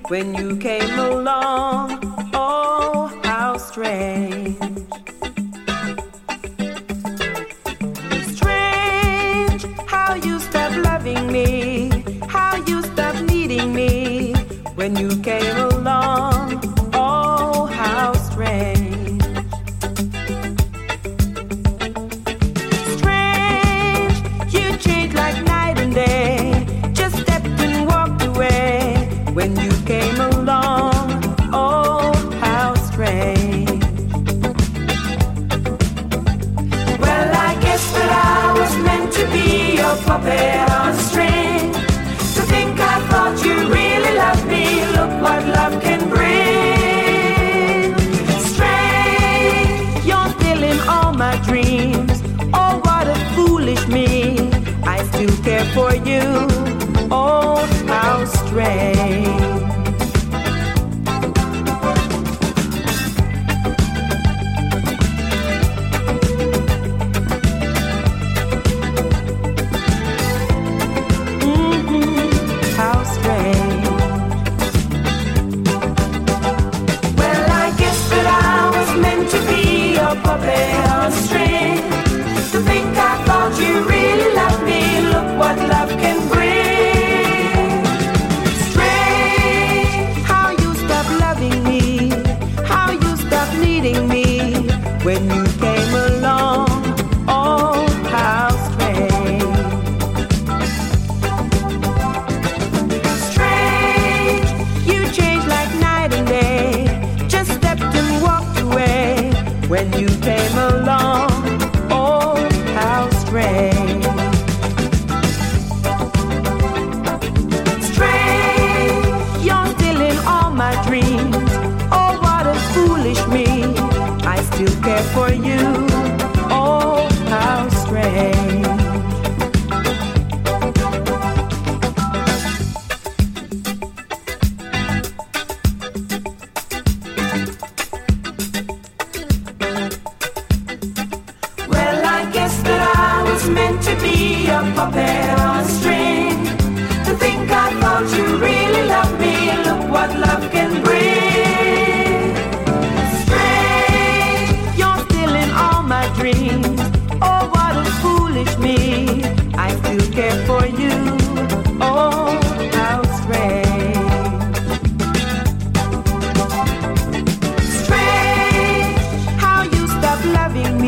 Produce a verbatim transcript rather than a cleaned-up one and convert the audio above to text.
when you came along. Oh, how strange. Strange how you stopped loving me, how you stopped needing me when you came along. Oh, how strange. Strange, you changed like night and day, just stepped and walked away when you came along. Oh, how strange. Well, I guess that I was meant to be your puppet on a string. To think I thought you really loved me, look what love can bring. Strange, you're still in all my dreams. Oh, what a foolish me, I still care for you. Oh, how strange. Puppet on a string. To think I thought you really loved me, look what love can bring. Strange how you stopped loving me, how you stopped needing me when you came along. Oh, how strange. Strange, you changed like night and day, just stepped and walked away when you came along. Oh, how strange. Strange, you're still in all my dreams. Oh, what a foolish me, I still care for you. Oh, how strange. Meant to be a puppet on a string. To think I thought you really loved me, look what love can bring. Strange, you're still in all my dreams. Oh, what a foolish me, I still care for you. Oh, how strange. Strange how you stopped loving me,